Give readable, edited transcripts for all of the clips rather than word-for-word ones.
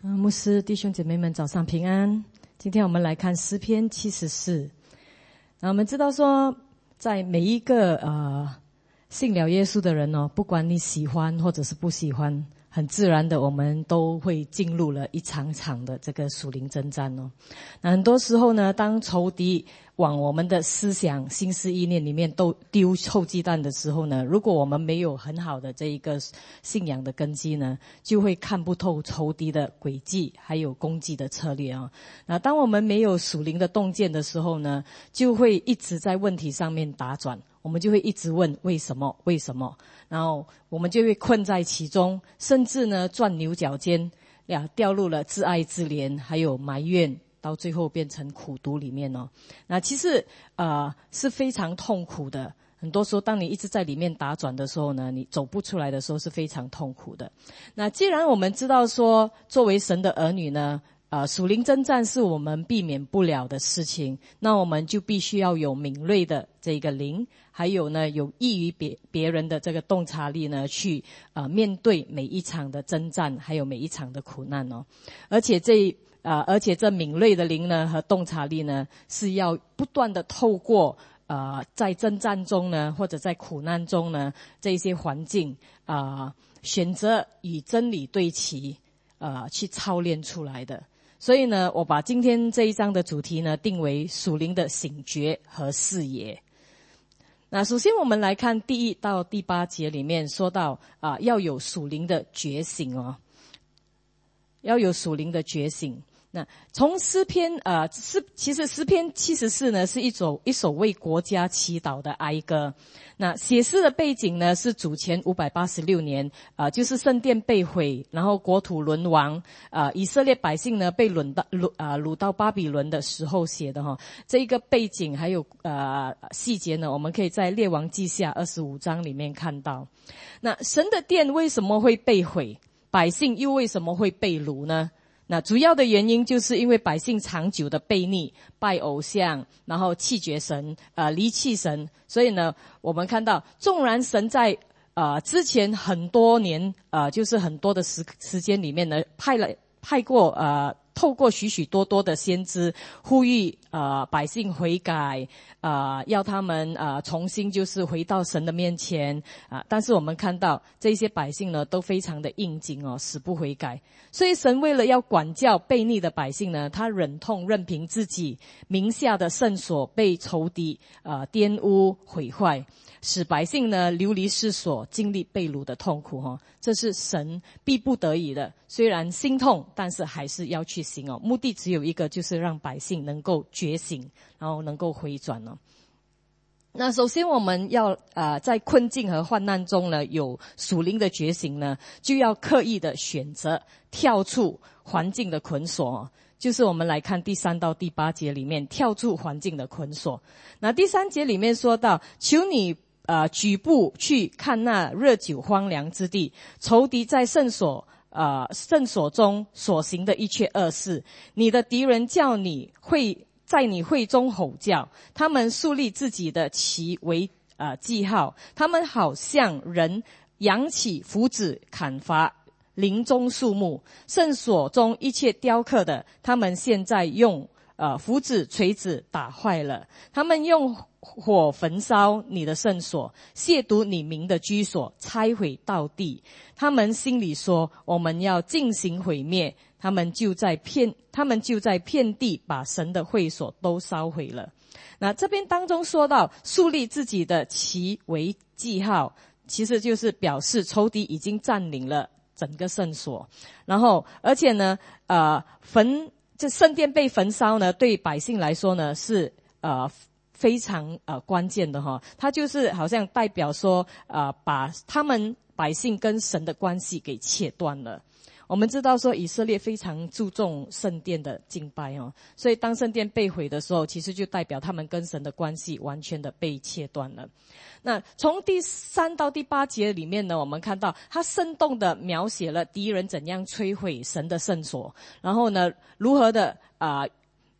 牧师弟兄姐妹们早上平安。今天我们来看诗篇74。我们知道说，在每一个信了耶稣的人不管你喜欢或者是不喜欢，很自然的我们都会进入了一场场的这个属灵征战那很多时候呢，当仇敌往我们的思想、心思意念里面都丢臭鸡蛋的时候呢，如果我们没有很好的这一个信仰的根基呢，就会看不透仇敌的诡计还有攻击的策略那当我们没有属灵的洞见的时候呢，就会一直在问题上面打转，我们就会一直问为什么，然后我们就会困在其中，甚至呢钻牛角尖掉入了自爱自怜还有埋怨，到最后变成苦毒里面那其实是非常痛苦的。很多时候当你一直在里面打转的时候呢，你走不出来的时候是非常痛苦的。那既然我们知道说作为神的儿女呢，属灵征战是我们避免不了的事情，那我们就必须要有敏锐的这个灵，还有呢有益于别人的这个洞察力呢，去面对每一场的征战，还有每一场的苦难而且这敏锐的灵呢和洞察力呢，是要不断的透过在征战中呢，或者在苦难中呢，这些环境选择与真理对齐去操练出来的。所以呢，我把今天这一章的主题呢定为属灵的醒觉和视野。那首先我们来看第1到第8节里面说到要有属灵的觉醒要有属灵的觉醒。那从诗篇其实诗篇74呢是一首为国家祈祷的哀歌。那写诗的背景呢是主前586年就是圣殿被毁，然后国土沦亡以色列百姓呢被掳到巴比伦的时候写的这一个背景还有细节呢，我们可以在列王记下25章里面看到。那神的殿为什么会被毁，百姓又为什么会被掳呢？那主要的原因就是因为百姓长久的悖逆，拜偶像，然后弃绝神离弃神。所以呢，我们看到纵然神在之前很多年就是很多的时间里面呢，派过透过许许多多的先知呼吁百姓悔改要他们重新就是回到神的面前但是我们看到这些百姓呢都非常的硬颈死不悔改。所以神为了要管教悖逆的百姓呢，他忍痛任凭自己名下的圣所被仇敌玷污毁坏，使百姓呢流离失所，经历被掳的痛苦这是神逼不得已的，虽然心痛，但是还是要去行目的只有一个，就是让百姓能够觉醒，然后能够回转那首先我们要在困境和患难中呢有属灵的觉醒呢，就要刻意的选择跳出环境的捆锁就是我们来看第3到第8节里面跳出环境的捆锁。那第3节里面说到，求你举步去看那热久荒凉之地，仇敌在圣所中所行的一切恶事，你的敌人叫你在你会中吼叫，他们树立自己的旗为记号，他们好像人扬起斧子砍伐林中树木，圣所中一切雕刻的，他们现在用斧子锤子打坏了，他们用火焚烧你的圣所，亵渎你名的居所，拆毁到地。他们心里说，我们要进行毁灭，他们就在遍地把神的会所都烧毁了。那这边当中说到树立自己的旗为记号，其实就是表示仇敌已经占领了整个圣所。然后而且呢这圣殿被焚烧呢，对百姓来说呢是非常关键的它就是好像代表说把他们百姓跟神的关系给切断了。我们知道说以色列非常注重圣殿的敬拜所以当圣殿被毁的时候，其实就代表他们跟神的关系完全的被切断了。那从第3到第8节里面呢，我们看到他生动的描写了敌人怎样摧毁神的圣所，然后呢如何的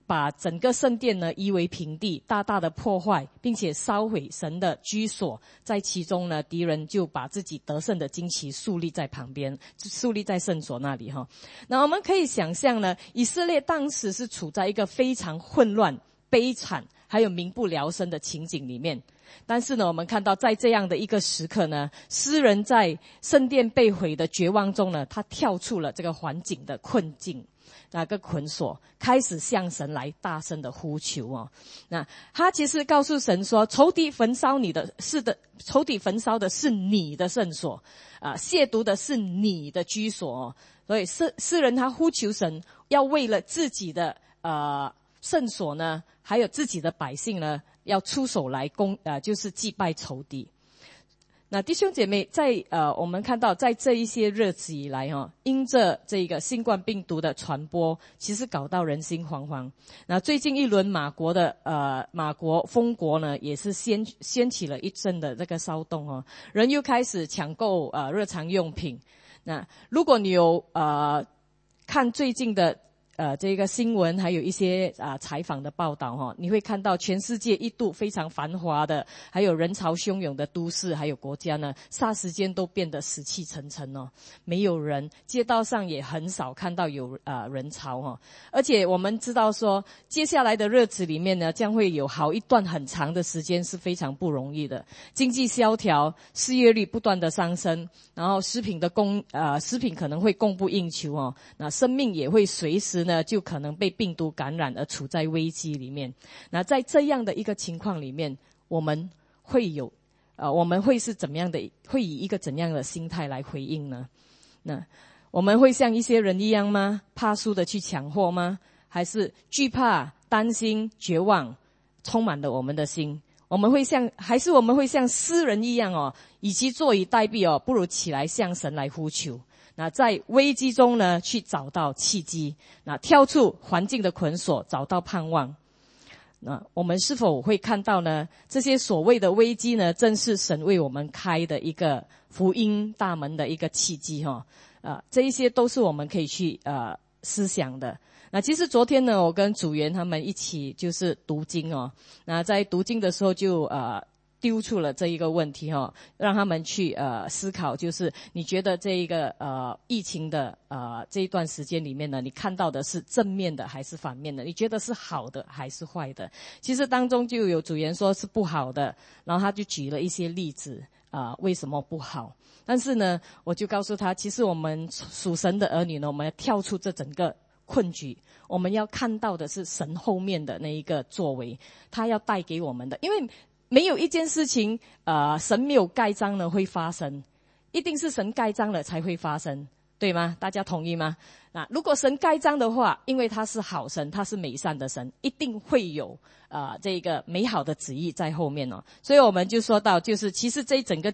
把整个圣殿呢夷为平地，大大的破坏，并且烧毁神的居所。在其中呢，敌人就把自己得胜的旌旗树立在旁边，树立在圣所那里哈。那我们可以想象呢，以色列当时是处在一个非常混乱、悲惨还有民不聊生的情景里面。但是呢，我们看到在这样的一个时刻呢，诗人在圣殿被毁的绝望中呢，他跳出了这个环境的困境，那个捆锁，开始向神来大声的呼求哦。那他其实告诉神说，仇敌焚烧的是你的圣所亵渎的是你的居所哦。所以诗人他呼求神，要为了自己的圣所呢，还有自己的百姓呢，要出手来就是祭拜仇敌。那弟兄姐妹，我们看到在这一些日子以来因着这个新冠病毒的传播，其实搞到人心惶惶。那最近一轮马国封国呢，也是掀起了一阵的这个骚动人又开始抢购日常用品。那如果你有看最近的这个新闻，还有一些采访的报道你会看到全世界一度非常繁华的，还有人潮汹涌的都市还有国家呢，霎时间都变得死气沉沉没有人，街道上也很少看到有人潮而且我们知道说，接下来的日子里面呢，将会有好一段很长的时间是非常不容易的，经济萧条，失业率不断的上升，然后食品可能会供不应求那生命也会随时呢就可能被病毒感染而处在危机里面。那在这样的一个情况里面，我们会是怎么样的，会以一个怎样的心态来回应呢？那我们会像一些人一样吗？怕输的去抢货吗？还是惧怕、担心、绝望充满了我们的心？还是我们会像诗人一样与其坐以待毙不如起来向神来呼求。那在危机中呢，去找到契机，那跳出环境的捆锁，找到盼望。那我们是否会看到呢？这些所谓的危机呢，正是神为我们开的一个福音大门的一个契机这一些都是我们可以去思想的。那其实昨天呢，我跟组员他们一起就是读经那在读经的时候就丢出了这一个问题让他们去思考，就是你觉得这一个疫情的这一段时间里面呢，你看到的是正面的还是反面的？你觉得是好的还是坏的？其实当中就有组员说是不好的，然后他就举了一些例子为什么不好。但是呢，我就告诉他，其实我们属神的儿女呢，我们要跳出这整个困局，我们要看到的是神后面的那一个作为，他要带给我们的。因为没有一件事情神没有盖章呢会发生，一定是神盖章了才会发生，对吗？大家同意吗？那如果神盖章的话，因为他是好神，他是美善的神，一定会有这个美好的旨意在后面所以我们就说到，就是其实这整个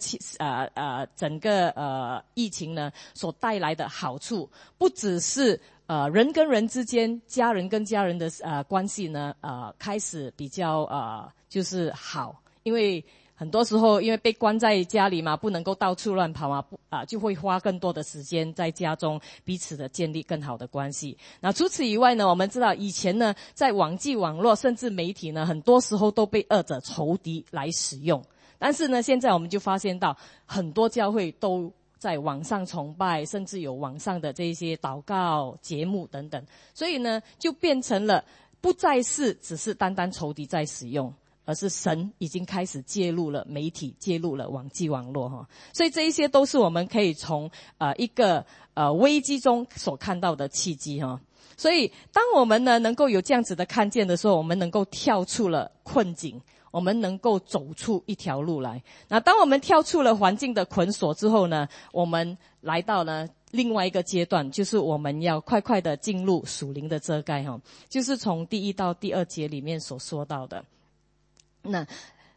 疫情呢所带来的好处，不只是人跟人之间，家人跟家人的关系呢开始比较就是好。因为很多时候因为被关在家里嘛，不能够到处乱跑嘛，就会花更多的时间在家中彼此的建立更好的关系。那除此以外呢，我们知道以前呢，在网际网络甚至媒体呢，很多时候都被恶者仇敌来使用。但是呢，现在我们就发现到很多教会都在网上崇拜，甚至有网上的这些祷告节目等等，所以呢，就变成了不再是只是单单仇敌在使用，而是神已经开始介入了媒体，介入了网际网络所以这一些都是我们可以从一个危机中所看到的契机所以当我们呢能够有这样子的看见的时候，我们能够跳出了困境，我们能够走出一条路来。那当我们跳出了环境的捆锁之后呢，我们来到了另外一个阶段，就是我们要快快的进入属灵的遮盖就是从第1到第2节里面所说到的。那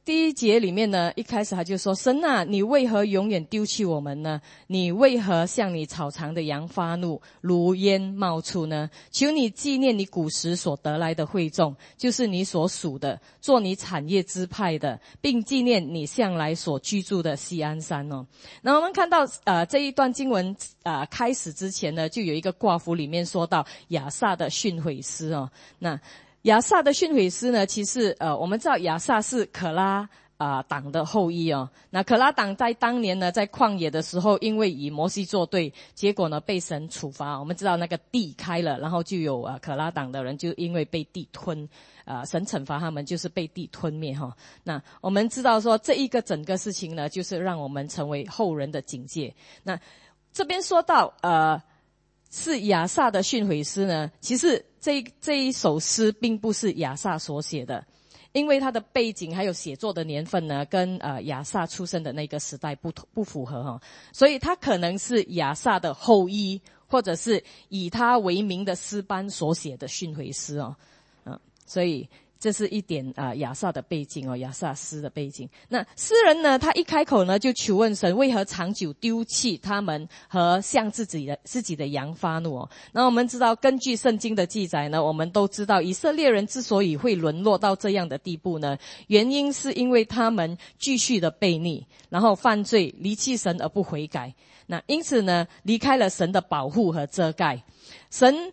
第一节里面呢，一开始他就说：神啊，你为何永远丢弃我们呢？你为何向你草场的羊发怒，如烟冒出呢？求你纪念你古时所得来的会众，就是你所属的，做你产业支派的，并纪念你向来所居住的锡安山哦。那我们看到这一段经文开始之前呢，就有一个挂符里面说到亚萨的训诲诗哦。那亚萨的训诲诗呢，其实我们知道亚萨是可拉党的后裔哦。那可拉党在当年呢，在旷野的时候，因为与摩西作对，结果呢被神处罚。我们知道那个地开了，然后就有可拉党的人就因为被地吞，神惩罚他们，就是被地吞灭哈。那我们知道说这一个整个事情呢，就是让我们成为后人的警戒。那这边说到是亚萨的训诲诗呢，其实这一首诗并不是亚萨所写的，因为他的背景还有写作的年份呢，跟亚萨出生的那个时代不符合哈，所以他可能是亚萨的后裔，或者是以他为名的诗班所写的训诲诗哦，所以这是一点亚萨的背景哦，亚萨诗的背景。那诗人呢，他一开口呢就求问神为何长久丢弃他们和向自己的羊发怒哦。那我们知道，根据圣经的记载呢，我们都知道以色列人之所以会沦落到这样的地步呢，原因是因为他们继续的悖逆，然后犯罪，离弃神而不悔改。那因此呢，离开了神的保护和遮盖，神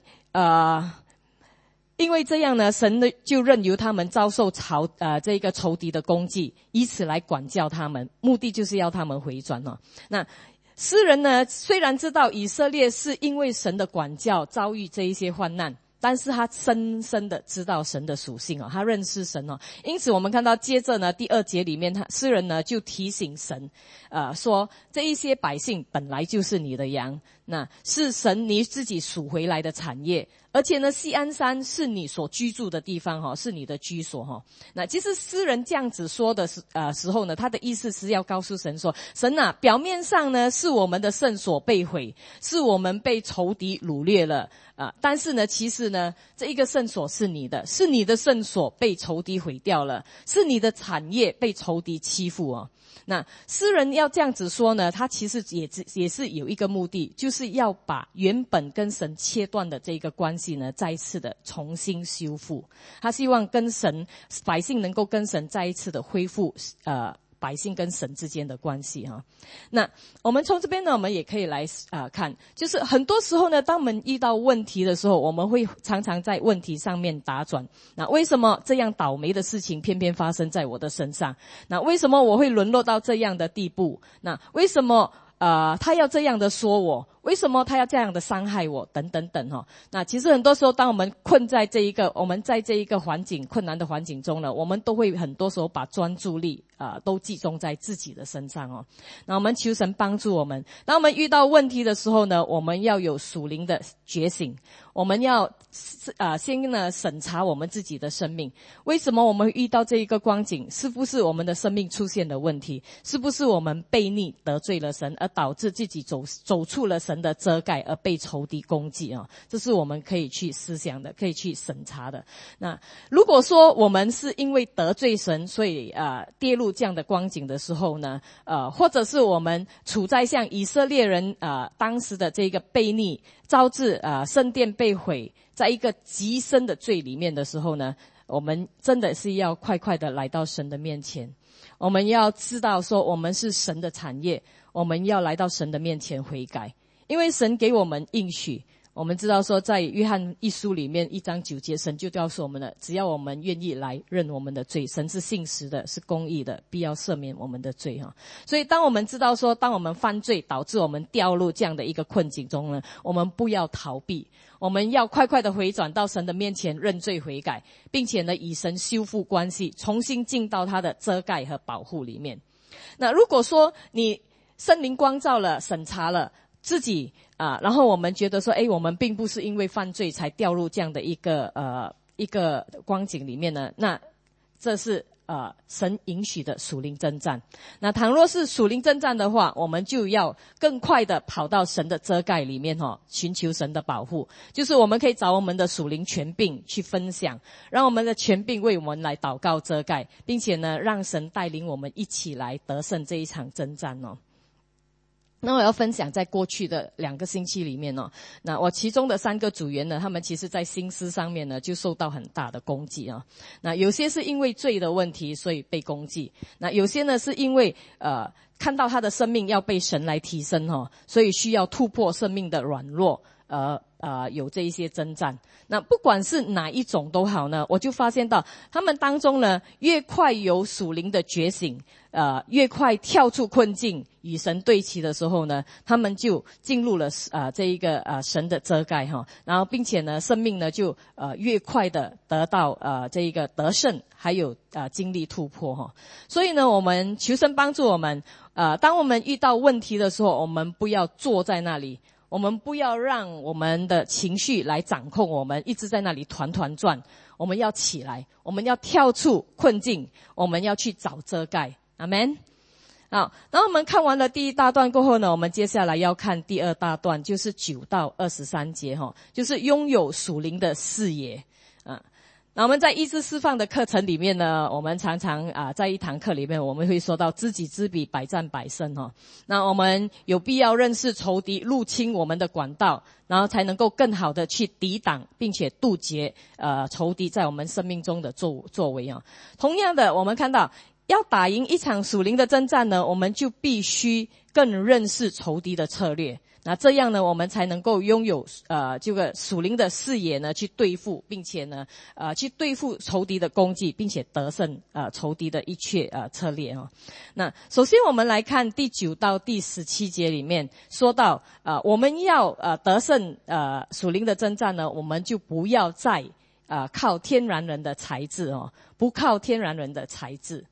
因为这样呢，神呢就任由他们遭受这个仇敌的攻击，以此来管教他们，目的就是要他们回转哦。那诗人呢，虽然知道以色列是因为神的管教遭遇这一些患难，但是他深深的知道神的属性哦，他认识神哦。因此我们看到接着呢，第2节里面，诗人呢就提醒神，说这一些百姓本来就是你的羊，那是神你自己赎回来的产业。而且呢，锡安山是你所居住的地方哈，是你的居所哈。那其实诗人这样子说的时候呢，他的意思是要告诉神说，神啊，表面上呢是我们的圣所被毁，是我们被仇敌掳掠了但是呢，其实呢，这一个圣所是你的，是你的圣所被仇敌毁掉了，是你的产业被仇敌欺负哦。那诗人要这样子说呢，他其实也是有一个目的，就是要把原本跟神切断的这个关系呢，再一次的重新修复。他希望百姓能够跟神再一次的恢复百姓跟神之间的关系哈。那我们从这边呢，我们也可以来看，就是很多时候呢，当我们遇到问题的时候，我们会常常在问题上面打转。那为什么这样倒霉的事情偏偏发生在我的身上？那为什么我会沦落到这样的地步？那为什么他要这样的说我？为什么他要这样的伤害我？等等等哈。那其实很多时候，当我们我们在这一个困难的环境中呢，我们都会很多时候把专注力都集中在自己的身上哦。那我们求神帮助我们，当我们遇到问题的时候呢，我们要有属灵的觉醒，我们要先呢审查我们自己的生命，为什么我们会遇到这一个光景？是不是我们的生命出现了问题？是不是我们悖逆得罪了神，而导致自己走出了神的遮盖，而被仇敌攻击啊？这是我们可以去思想的，可以去审查的。那如果说我们是因为得罪神，所以跌入这样的光景的时候呢，或者是我们处在像以色列人当时的这个悖逆，招致圣殿被毁，在一个极深的罪里面的时候呢，我们真的是要快快的来到神的面前。我们要知道说，我们是神的产业，我们要来到神的面前悔改，因为神给我们应许。我们知道说，在约翰一书里面1章9节，神就告诉我们了，只要我们愿意来认我们的罪，神是信实的，是公义的，必要赦免我们的罪哈。所以当我们知道说，当我们犯罪导致我们掉入这样的一个困境中呢，我们不要逃避，我们要快快的回转到神的面前认罪悔改，并且呢与神修复关系，重新进到他的遮盖和保护里面。那如果说你圣灵光照了，审查了自己然后我们觉得说，我们并不是因为犯罪才掉入这样的一个光景里面呢，那这是神允许的属灵征战。那倘若是属灵征战的话，我们就要更快的跑到神的遮盖里面寻求神的保护。就是我们可以找我们的属灵权柄去分享，让我们的权柄为我们来祷告遮盖，并且呢，让神带领我们一起来得胜这一场征战那我要分享在过去的2个星期里面那我其中的3个组员呢，他们其实在心思上面呢就受到很大的攻击那有些是因为罪的问题所以被攻击，那有些呢是因为看到他的生命要被神来提升所以需要突破生命的软弱有这一些征战。那不管是哪一种都好呢，我就发现到他们当中呢，越快有属灵的觉醒越快跳出困境与神对齐的时候呢，他们就进入了这一个神的遮盖然后并且呢，生命呢就越快的得到这一个得胜，还有经历突破所以呢，我们求神帮助我们当我们遇到问题的时候，我们不要坐在那里，我们不要让我们的情绪来掌控我们，一直在那里团团转。我们要起来，我们要跳出困境，我们要去找遮盖。阿们。好，然后我们看完了第1大段过后呢，我们接下来要看第2大段，就是9到23节就是拥有属灵的视野那我们在医治释放的课程里面呢，我们常常在一堂课里面我们会说到知己知彼，百战百胜那我们有必要认识仇敌入侵我们的管道，然后才能够更好的去抵挡并且杜绝仇敌在我们生命中的作为同样的，我们看到要打赢一场属灵的征战呢，我们就必须更认识仇敌的策略。那这样呢，我们才能够拥有这个属灵的视野呢，去对付，并且呢去对付仇敌的攻击，并且得胜仇敌的一切策略那首先我们来看第9到第17节里面说到我们要得胜属灵的征战呢，我们就不要再靠天然人的才智不靠天然人的才智。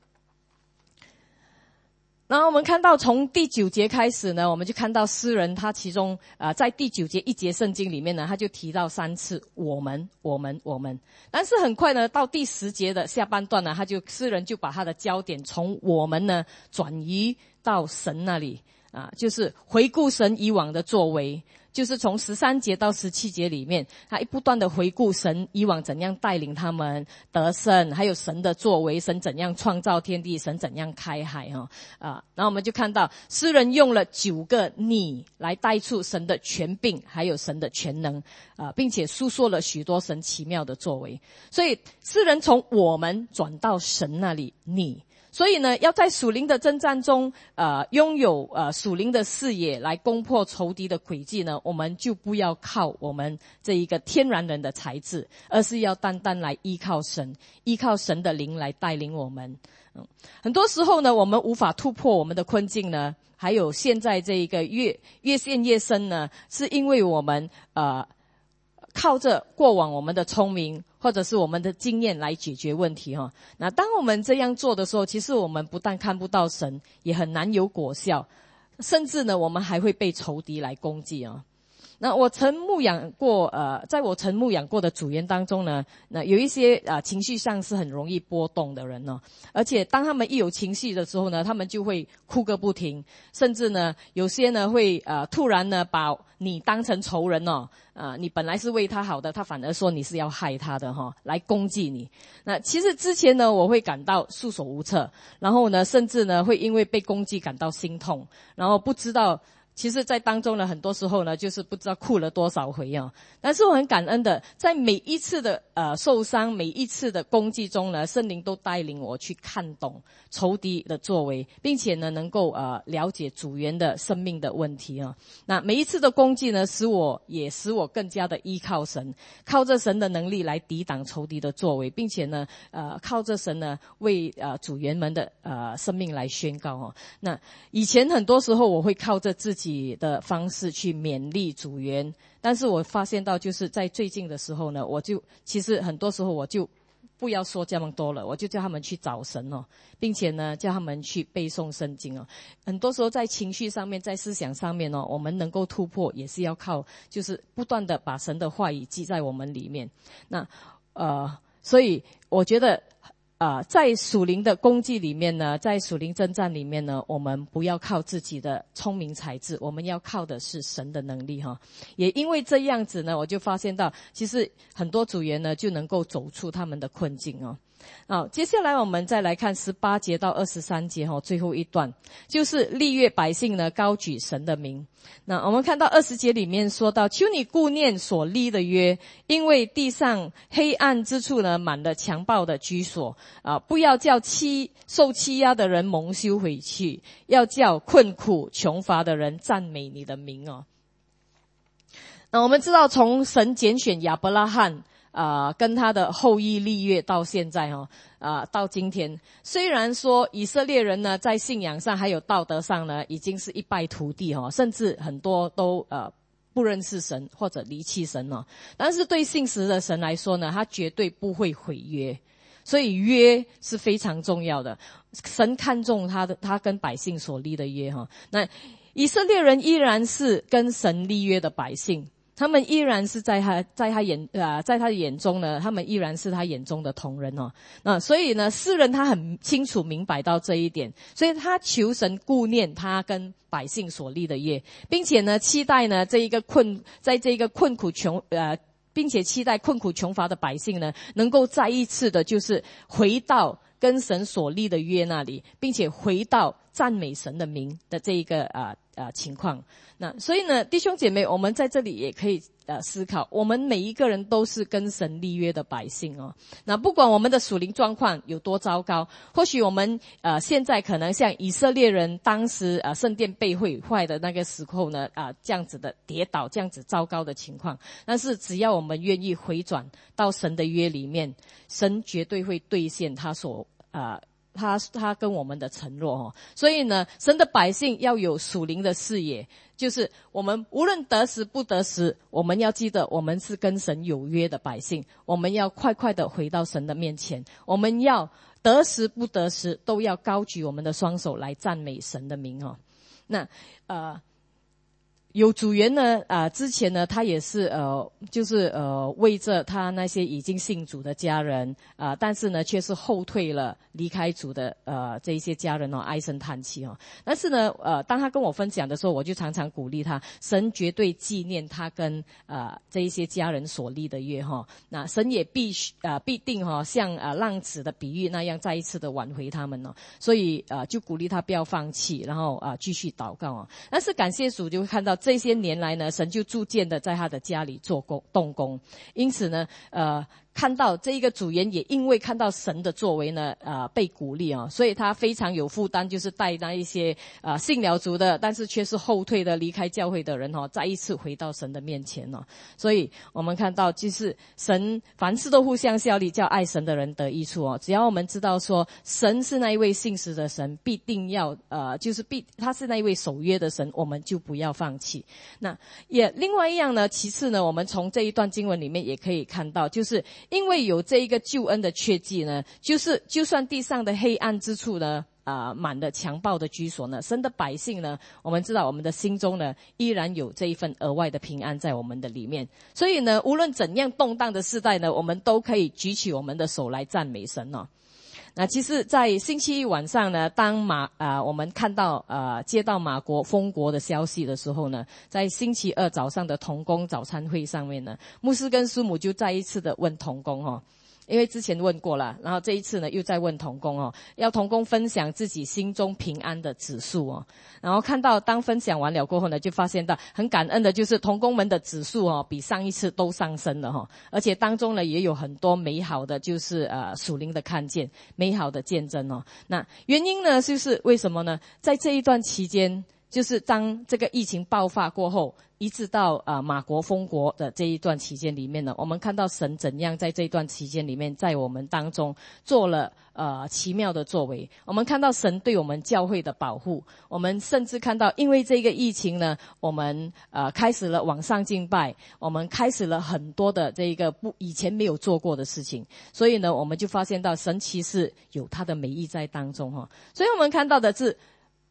然后我们看到从第9节开始呢，我们就看到诗人他其中在第9节1节圣经里面呢，他就提到3次我们。但是很快呢，到第10节的下半段呢，诗人就把他的焦点从我们呢转移到神那里就是回顾神以往的作为，就是从13节到17节里面，他不断的回顾神以往怎样带领他们得胜，还有神的作为，神怎样创造天地，神怎样开海然后我们就看到诗人用了9个你来带出神的权柄，还有神的全能并且述说了许多神奇妙的作为。所以诗人从我们转到神那里你，所以呢，要在属灵的征战中拥有属灵的视野来攻破仇敌的诡计呢，我们就不要靠我们这一个天然人的才智，而是要单单来依靠神，依靠神的灵来带领我们很多时候呢，我们无法突破我们的困境呢，还有现在这一个越陷越深呢，是因为我们靠着过往我们的聪明或者是我们的经验来解决问题那当我们这样做的时候，其实我们不但看不到神，也很难有果效，甚至呢我们还会被仇敌来攻击那我曾牧养过在我曾牧养过的组员当中呢，那有一些情绪上是很容易波动的人而且当他们一有情绪的时候呢，他们就会哭个不停，甚至呢有些呢会突然呢把你当成仇人你本来是为他好的，他反而说你是要害他的来攻击你。那其实之前呢，我会感到束手无策，然后呢甚至呢会因为被攻击感到心痛，然后不知道其实在当中呢，很多时候呢就是不知道哭了多少回但是我很感恩的，在每一次的受伤，每一次的攻击中呢，圣灵都带领我去看懂仇敌的作为，并且呢能够了解组员的生命的问题那每一次的攻击呢，使我更加的依靠神，靠着神的能力来抵挡仇敌的作为，并且呢靠着神呢为组员们的生命来宣告那以前很多时候我会靠着自己的方式去勉励组员，但是我发现到就是在最近的时候呢，其实很多时候我就不要说这么多了，我就叫他们去找神并且呢叫他们去背诵圣经很多时候在情绪上面，在思想上面我们能够突破，也是要靠就是不断的把神的话语记在我们里面。那所以我觉得在属灵的攻击里面呢，在属灵征战里面呢，我们不要靠自己的聪明才智，我们要靠的是神的能力哈。也因为这样子呢，我就发现到，其实很多组员呢就能够走出他们的困境哦。好，接下来我们再来看18节到23节最后一段，就是立约百姓呢高举神的名。那我们看到20节里面说到，求你顾念所立的约，因为地上黑暗之处呢满了强暴的居所不要叫受欺压的人蒙羞回去，要叫困苦穷乏的人赞美你的名哦。那我们知道，从神拣选亚伯拉罕跟他的后裔立约到现在到今天，虽然说以色列人呢在信仰上还有道德上呢已经是一败涂地甚至很多都不认识神或者离弃神但是对信实的神来说呢，他绝对不会毁约，所以约是非常重要的。神看重他跟百姓所立的约那以色列人依然是跟神立约的百姓，他们依然是在他的眼中呢，他们依然是他眼中的同人所以呢，诗人他很清楚明白到这一点，所以他求神顾念他跟百姓所立的约，并且呢，期待呢在这个困苦穷并且期待困苦穷乏的百姓呢，能够再一次的就是回到跟神所立的约那里，并且回到赞美神的名的这一个情况。那所以呢，弟兄姐妹，我们在这里也可以思考，我们每一个人都是跟神立约的百姓那不管我们的属灵状况有多糟糕，或许我们现在可能像以色列人当时圣殿被毁坏的那个时候呢这样子的跌倒，这样子糟糕的情况，但是只要我们愿意回转到神的约里面，神绝对会兑现他所他跟我们的承诺所以呢，神的百姓要有属灵的视野，就是我们无论得时不得时，我们要记得我们是跟神有约的百姓，我们要快快的回到神的面前，我们要得时不得时都要高举我们的双手来赞美神的名那有组员呢之前呢他也是就是为着他那些已经信主的家人但是呢却是后退了离开主的这一些家人唉声叹气但是呢当他跟我分享的时候，我就常常鼓励他，神绝对纪念他跟这一些家人所立的约那神也必定像浪子的比喻那样再一次的挽回他们所以就鼓励他不要放弃，然后继续祷告但是感谢主，就会看到这些年来呢，神就逐渐的在他的家里动工，因此呢看到这一个组员也因为看到神的作为呢被鼓励所以他非常有负担，就是带那一些信了主的但是却是后退的离开教会的人再一次回到神的面前所以我们看到就是神凡事都互相效力，叫爱神的人得益处只要我们知道说神是那一位信实的神，必定要他是那一位守约的神，我们就不要放弃。那也另外一样呢，其次呢，我们从这一段经文里面也可以看到，就是因为有这一个救恩的确据呢，就是就算地上的黑暗之处呢满了强暴的居所呢，神的百姓呢，我们知道我们的心中呢依然有这一份额外的平安在我们的里面，所以呢无论怎样动荡的世代呢，我们都可以举起我们的手来赞美神那其实在星期一晚上呢，当我们看到接到马国封国的消息的时候呢，在星期二早上的同工早餐会上面呢，牧师跟师母就再一次的问同工因为之前问过了，然后这一次呢又再问同工要同工分享自己心中平安的指数然后看到当分享完了过后呢，就发现到很感恩的就是同工们的指数比上一次都上升了而且当中呢也有很多美好的就是属灵的看见，美好的见证那原因呢就是为什么呢？在这一段期间，就是当这个疫情爆发过后，一直到马国封国的这一段期间里面呢，我们看到神怎样在这一段期间里面在我们当中做了奇妙的作为。我们看到神对我们教会的保护，我们甚至看到因为这个疫情呢，我们开始了网上敬拜，我们开始了很多的这一个以前没有做过的事情，所以呢我们就发现到神其实有他的美意在当中所以我们看到的是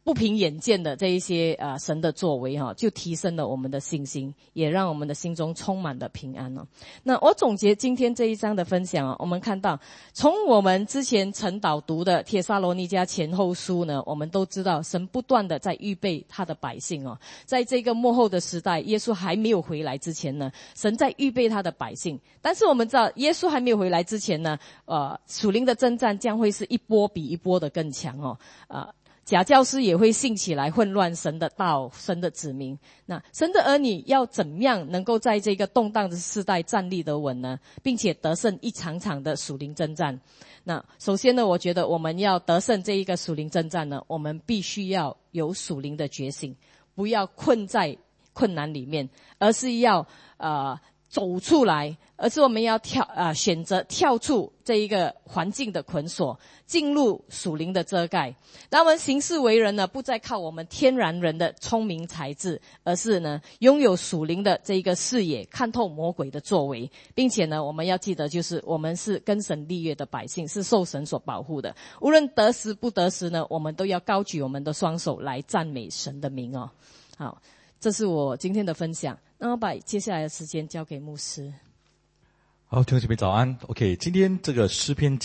不凭眼见的这一些神的作为就提升了我们的信心，也让我们的心中充满了平安哦。那我总结今天这一章的分享我们看到从我们之前晨导读的帖撒罗尼迦前后书呢，我们都知道神不断的在预备他的百姓在这个末后的时代，耶稣还没有回来之前呢，神在预备他的百姓。但是我们知道耶稣还没有回来之前呢，属灵的征战将会是一波比一波的更强假教师也会兴起来混乱神的道，神的子民。那神的儿女要怎样能够在这个动荡的世代站立得稳呢，并且得胜一场场的属灵征战？那首先呢，我觉得我们要得胜这一个属灵征战呢，我们必须要有属灵的觉醒，不要困在困难里面，而是要走出来，而是我们要选择跳出这一个环境的捆锁，进入属灵的遮盖。那我们行事为人呢，不再靠我们天然人的聪明才智，而是呢拥有属灵的这一个视野，看透魔鬼的作为，并且呢我们要记得，就是我们是跟神立约的百姓，是受神所保护的。无论得时不得时呢，我们都要高举我们的双手来赞美神的名好，这是我今天的分享。那我把接下来的时间交给牧师。 好，弟兄姐妹早安。OK， 今天这个诗篇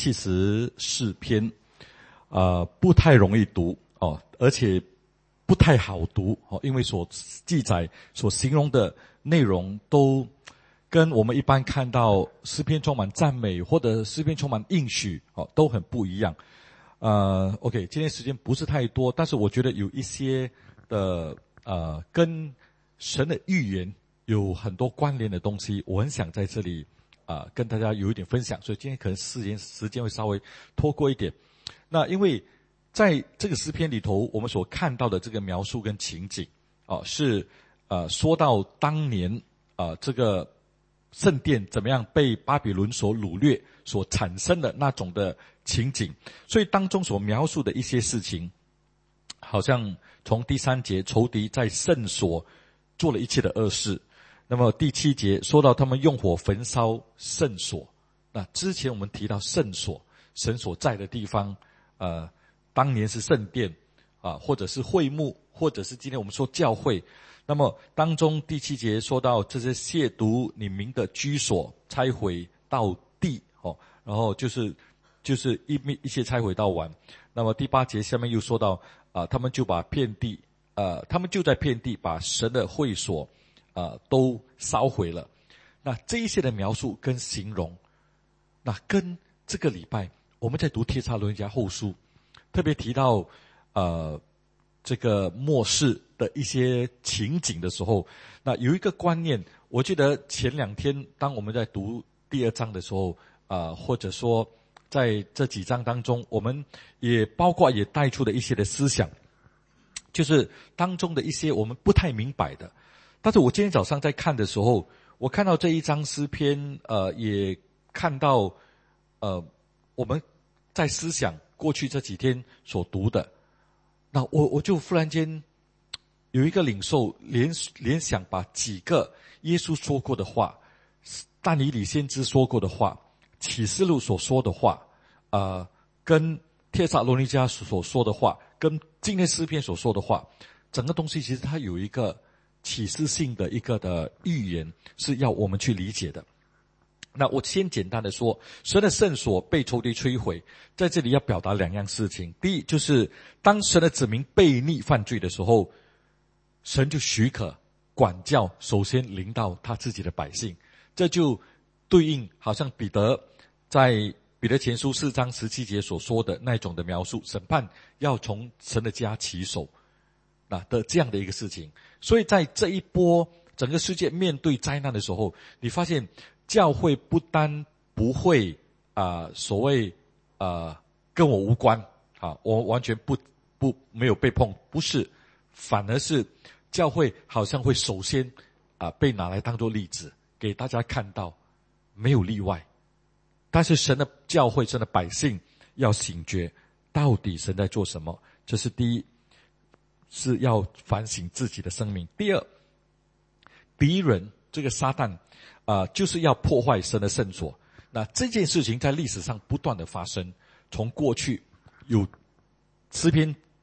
74篇，不太容易读而且不太好读因为所记载、所形容的内容都跟我们一般看到诗篇充满赞美或者诗篇充满应许都很不一样。OK， 今天时间不是太多，但是我觉得有一些的跟神的预言有很多关联的东西，我很想在这里跟大家有一点分享，所以今天可能时间会稍微拖过一点。那因为在这个诗篇里头，我们所看到的这个描述跟情景是说到当年这个圣殿怎么样被巴比伦所掳掠所产生的那种的情景，所以当中所描述的一些事情，好像从第3节仇敌在圣所做了一切的恶事，那么第7节说到他们用火焚烧圣所。那之前我们提到圣所，神所在的地方当年是圣殿或者是会幕，或者是今天我们说教会。那么当中第7节说到这些亵渎你名的居所拆毁到地然后就是一切拆毁到完。那么第8节下面又说到他们就在遍地把神的会所都烧毁了。那这一些的描述跟形容，那跟这个礼拜我们在读帖撒罗尼迦后书特别提到这个末世的一些情景的时候，那有一个观念，我记得前2天当我们在读第2章的时候或者说在这几章当中，我们也包括也带出的一些的思想，就是当中的一些我们不太明白的。但是我今天早上在看的时候，我看到这一章诗篇也看到我们在思想过去这几天所读的，那我就忽然间有一个领受联想，把几个耶稣说过的话，但以理先知说过的话，启示录所说的话跟帖撒罗尼迦所说的话，跟今天诗篇所说的话，整个东西其实它有一个启示性的一个的预言，是要我们去理解的。那我先简单的说，神的圣所被仇敌摧毁，在这里要表达2样事情。第一，就是当神的子民悖逆犯罪的时候，神就许可管教首先临到他自己的百姓，这就对应好像彼得在彼得前书4章17节所说的那种的描述，审判要从神的家起手的这样的一个事情。所以在这一波整个世界面对灾难的时候，你发现教会不单不会所谓跟我无关我完全没有被碰，不是，反而是教会好像会首先被拿来当作例子，给大家看到没有例外。但是神的教会，神的百姓要醒觉，到底神在做什么？这是第一，是要反省自己的生命。第二，敌人这个撒旦就是要破坏神的圣所。那这件事情在历史上不断的发生，从过去有诗篇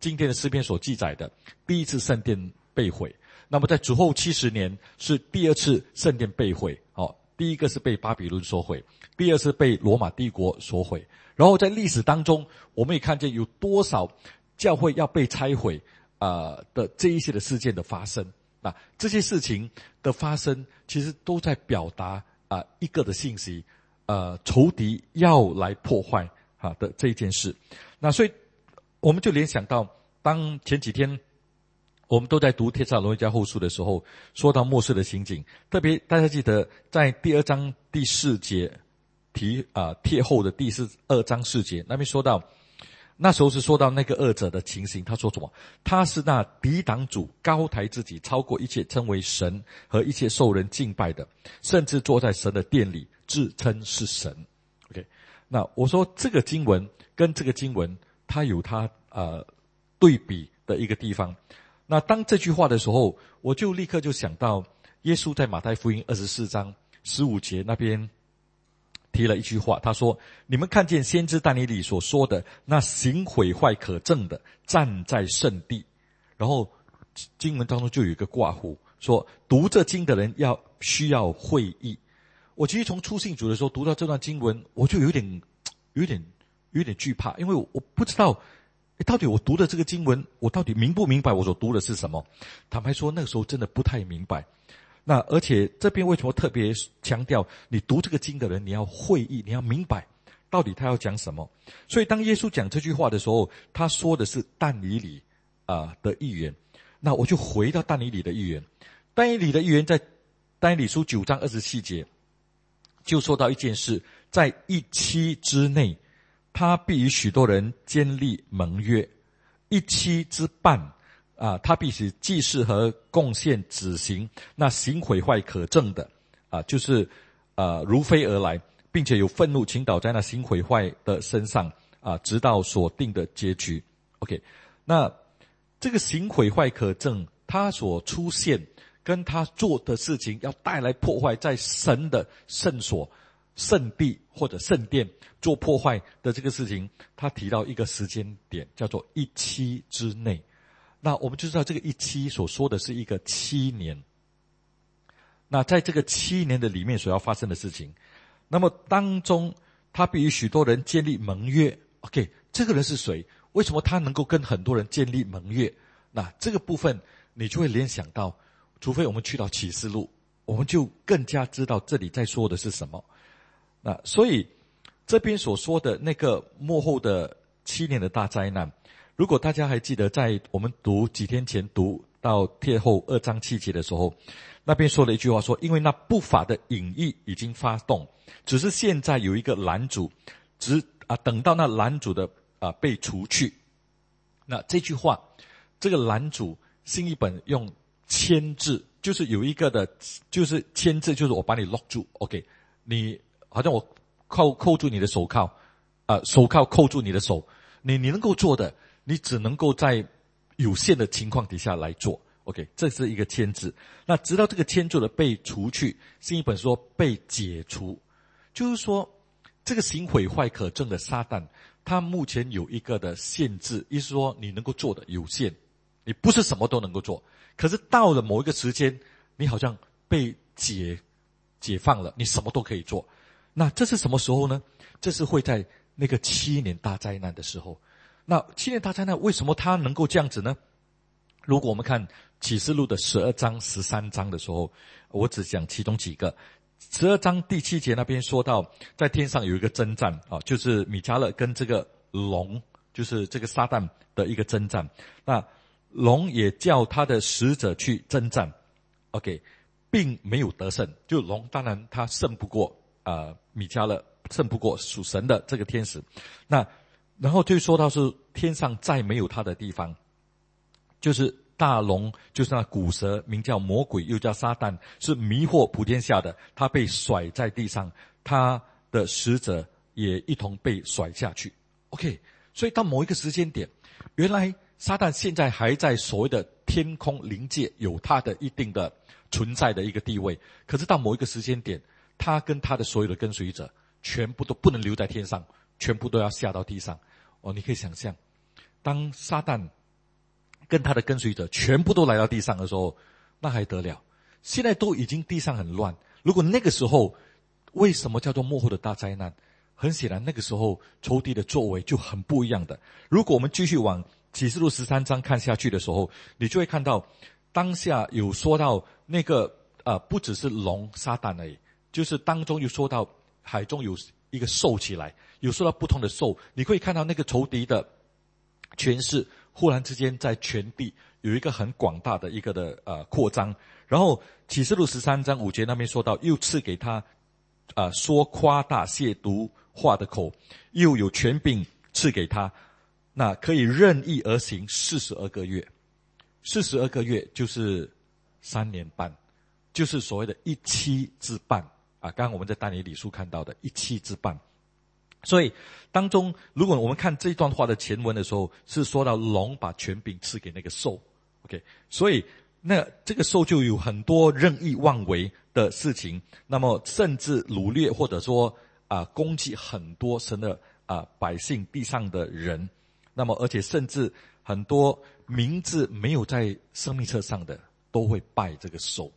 今天的诗篇所记载的第一次圣殿被毁。那么在主后70年是第二次圣殿被毁，第一个是被巴比伦所毁，第二次被罗马帝国所毁。然后在历史当中，我们也看见有多少教会要被拆毁的这一些的事件的发生。那这些事情的发生，其实都在表达一个的信息，仇敌要来破坏的这一件事。那所以我们就联想到，当前几天我们都在读帖撒罗尼迦后书的时候，说到末世的情景，特别大家记得在第2章第4节帖后的第2章4节那边说到，那时候是说到那个恶者的情形，他说什么？他是那抵挡主，高抬自己，超过一切称为神和一切受人敬拜的，甚至坐在神的殿里，自称是神。OK， 那我说这个经文跟这个经文，它有它对比的一个地方。那当这句话的时候，我就立刻就想到耶稣在马太福音24章15节那边提了一句话，他说：你们看见先知但以理所说的那行毁坏可憎的站在圣地。然后经文当中就有一个括弧，说读这经的人需要会意。我其实从初信主的时候读到这段经文，我就有点惧怕，因为我不知道到底我读的这个经文，我到底明不明白我所读的是什么。坦白说那个时候真的不太明白。那而且这边为什么特别强调你读这个经的人你要会意，你要明白到底他要讲什么。所以当耶稣讲这句话的时候，他说的是但以理的预言。那我就回到但以理的预言。但以理的预言在但以理书9章27节就说到一件事，在一期之内，他必与许多人坚立盟约，一期之半他必使祭祀和贡献子行，那行毁坏可憎的就是如飞而来，并且有愤怒倾倒在那行毁坏的身上直到所定的结局。 OK， 那这个行毁坏可憎，他所出现跟他做的事情要带来破坏，在神的圣所、圣地或者圣殿做破坏的这个事情，他提到一个时间点叫做一期之内。那我们就知道这个一期所说的是一个7年。那在这个7年的里面所要发生的事情，那么当中他必与许多人建立盟约。 OK， 这个人是谁？为什么他能够跟很多人建立盟约？那这个部分你就会联想到，除非我们去到启示录，我们就更加知道这里在说的是什么。那所以这边所说的那个末后的7年的大灾难，如果大家还记得，在我们几天前读到帖后2章7节的时候，那边说了一句话，说因为那不法的隐意已经发动，只是现在有一个拦阻，等到那拦阻的被除去。那这句话，这个拦阻新译本用牵制，就是有一个的，就是牵制，就是我把你 lock 住。 OK， 你好像我扣住你的手铐，手铐扣住你的手，你能够做的，你只能够在有限的情况底下来做。 OK， 这是一个牵制。那直到这个牵制的被除去，新译本说被解除，就是说这个行毁坏可憎的撒旦，他目前有一个的限制，意思说你能够做的有限，你不是什么都能够做。可是到了某一个时间，你好像被解放了，你什么都可以做。那这是什么时候呢？这是会在那个7年大灾难的时候。那7年大灾难为什么它能够这样子呢？如果我们看启示录的12章13章的时候，我只讲其中几个。12章第7节那边说到，在天上有一个征战就是米迦勒跟这个龙，就是这个撒旦的一个征战。那龙也叫他的使者去征战 ，OK， 并没有得胜。就龙当然他胜不过米迦勒，胜不过属神的这个天使。那然后就说到是天上再没有他的地方，就是大龙，就是那古蛇，名叫魔鬼，又叫撒旦，是迷惑普天下的。他被甩在地上，他的使者也一同被甩下去。OK， 所以到某一个时间点，原来撒旦现在还在所谓的天空灵界有他的一定的存在的一个地位，可是到某一个时间点，他跟他的所有的跟随者全部都不能留在天上，全部都要下到地上。你可以想象，当撒旦跟他的跟随者全部都来到地上的时候，那还得了？现在都已经地上很乱，如果那个时候，为什么叫做末后的大灾难？很显然那个时候仇敌的作为就很不一样的。如果我们继续往启示录13章看下去的时候，你就会看到当下有说到那个不只是龙撒旦而已，就是当中有说到海中有一个兽起来，有说到不同的兽，你会看到那个仇敌的权势忽然之间在全地有一个很广大的一个的扩张。然后启示录13章5节那边说到，又赐给他说夸大亵渎话的口，又有权柄赐给他，那可以任意而行42个月。42个月就是3年半，就是所谓的一期之半刚刚我们在但以理书看到的一期之半。所以当中如果我们看这段话的前文的时候，是说到龙把权柄赐给那个兽 OK， 所以那这个兽就有很多任意妄为的事情，那么甚至掳掠或者说攻击很多神的百姓地上的人，那么而且甚至很多名字没有在生命册上的都会拜这个兽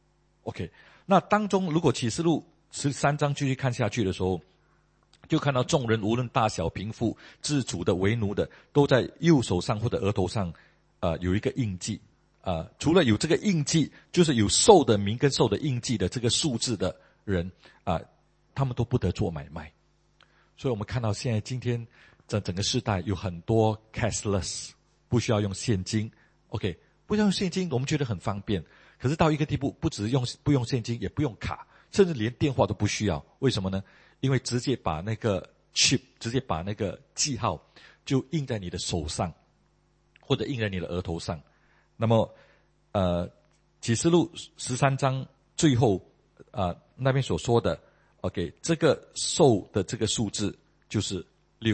OK。 那当中如果启示录13章继续看下去的时候，就看到众人无论大小贫富自主的为奴的，都在右手上或者额头上有一个印记除了有这个印记，就是有兽的名跟兽的印记的这个数字的人他们都不得做买卖。所以我们看到现在今天整个世代有很多 cashless， 不需要用现金 OK， 不需要用现金我们觉得很方便，可是到一个地步不只不用现金，也不用卡，甚至连电话都不需要。为什么呢？因为直接把那个 chip， 直接把那个记号就印在你的手上，或者印在你的额头上。那么启示录13章最后那边所说的 OK， 这个兽的这个数字就是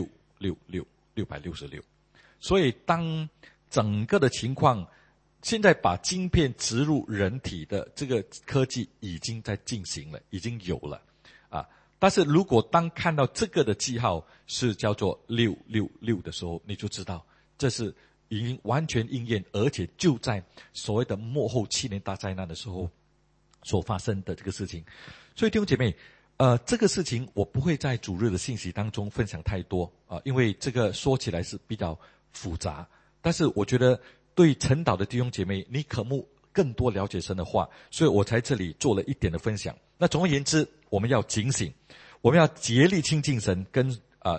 666。所以当整个的情况，现在把晶片植入人体的这个科技已经在进行了，已经有了但是如果当看到这个的记号是叫做666的时候，你就知道这是已经完全应验，而且就在所谓的末后7年大灾难的时候所发生的这个事情。所以弟兄姐妹这个事情我不会在主日的信息当中分享太多因为这个说起来是比较复杂，但是我觉得对晨祷的弟兄姐妹，你渴慕更多了解神的话，所以我在这里做了一点的分享。那总而言之，我们要警醒，我们要竭力亲近神，跟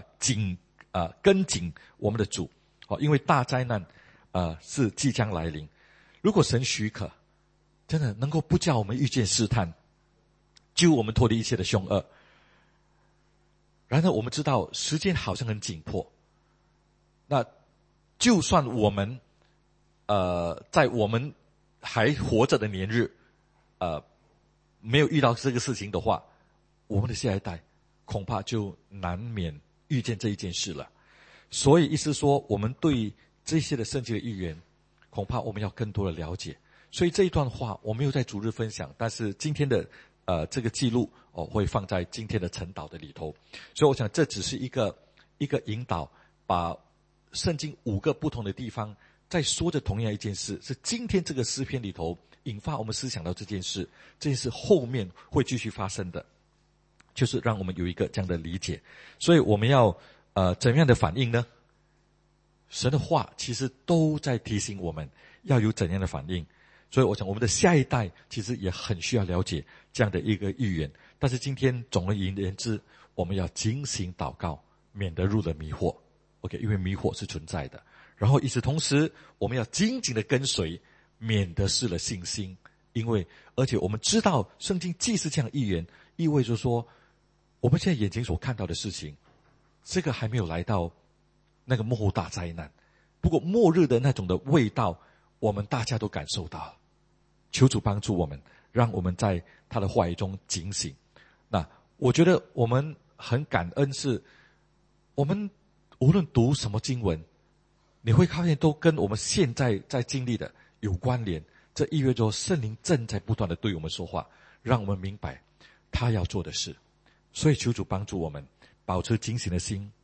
紧我们的主因为大灾难是即将来临。如果神许可，真的能够不叫我们遇见试探，救我们脱离一切的凶恶。然而我们知道时间好像很紧迫，那就算我们在我们还活着的年日没有遇到这个事情的话，我们的下一代恐怕就难免遇见这一件事了。所以意思说，我们对这些的圣经的预言，恐怕我们要更多的了解。所以这一段话我没有在主日分享，但是今天的这个记录会放在今天的晨祷的里头。所以我想这只是一个引导，把圣经5个不同的地方在说着同样一件事，是今天这个诗篇里头引发我们思想到这件事后面会继续发生的，就是让我们有一个这样的理解。所以我们要怎样的反应呢？神的话其实都在提醒我们要有怎样的反应。所以我想我们的下一代其实也很需要了解这样的一个预言。但是今天总而言之，我们要警醒祷告，免得入了迷惑 OK， 因为迷惑是存在的。然后与此同时，我们要紧紧的跟随，免得失了信心。因为而且我们知道圣经既是这样预言，意味着说我们现在眼睛所看到的事情，这个还没有来到那个末后大灾难，不过末日的那种的味道我们大家都感受到了。求主帮助我们，让我们在他的话语中警醒。那我觉得我们很感恩，是我们无论读什么经文，你会发现都跟我们现在在经历的有关联。这意味着圣灵正在不断的对我们说话，让我们明白他要做的事。所以求主帮助我们保持警醒的心，